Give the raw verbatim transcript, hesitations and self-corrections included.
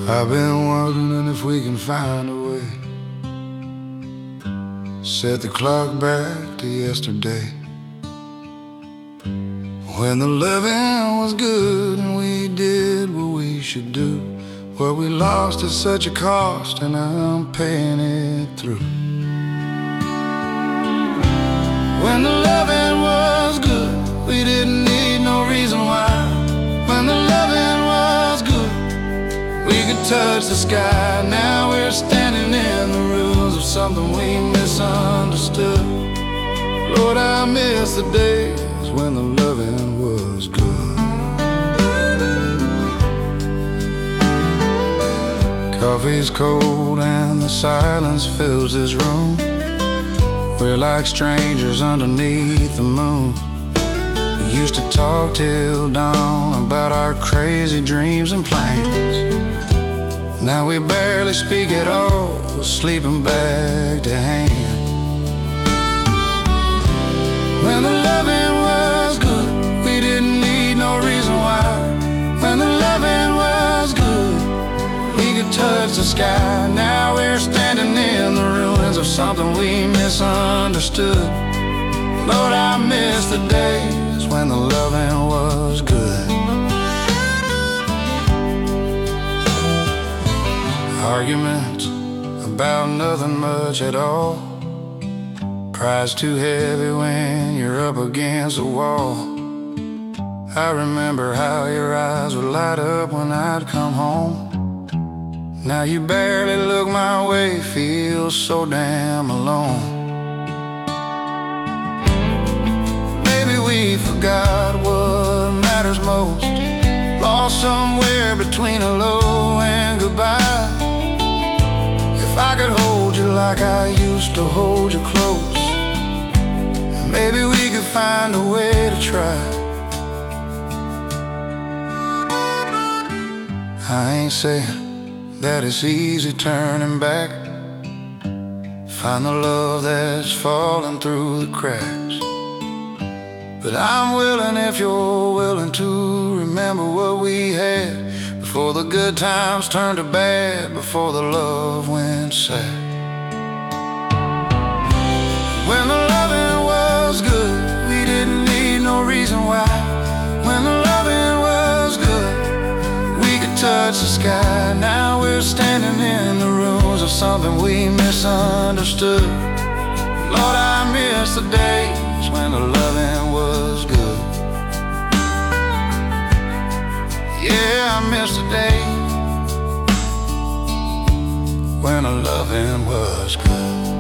I've been wondering if we can find a way, set the clock back to yesterday, when the loving was good and we did what we should do. What we lost at such a cost, and I'm paying it through. When the loving was good, we didn't need no reason why. When the loving was good, we could touch the sky. Now we're standing in the ruins of something we misunderstood. Lord, I miss the days when the loving was good. Coffee's cold and the silence fills this room. We're like strangers underneath the moon. We used to talk till dawn about our crazy dreams and plans. Now we barely speak at all, sleeping back to hand. When the loving was good, we didn't need no reason why. When the loving was good, we could touch the sky. Now we're standing in the ruins of something we misunderstood. Lord, I miss the days when the loving was good. Arguments about nothing much at all. Pride's too heavy when you're up against the wall. I remember how your eyes would light up when I'd come home. Now you barely look my way, feel so damn alone. Maybe we forgot what matters most, lost somewhere between hello and goodbye. If I could hold you like I used to hold you close, maybe we could find a way to try. I ain't saying that it's easy turning back, find the love that's fallen through the cracks. But I'm willing if you're willing to remember what we had, before the good times turned to bad, before the love went sad. When the loving was good, we didn't need no reason why. When the loving was good, we could touch the sky. Now we're standing in the ruins of something we misunderstood. Lord, I miss the days when the loving was good. Yeah, I miss the days when the loving was good.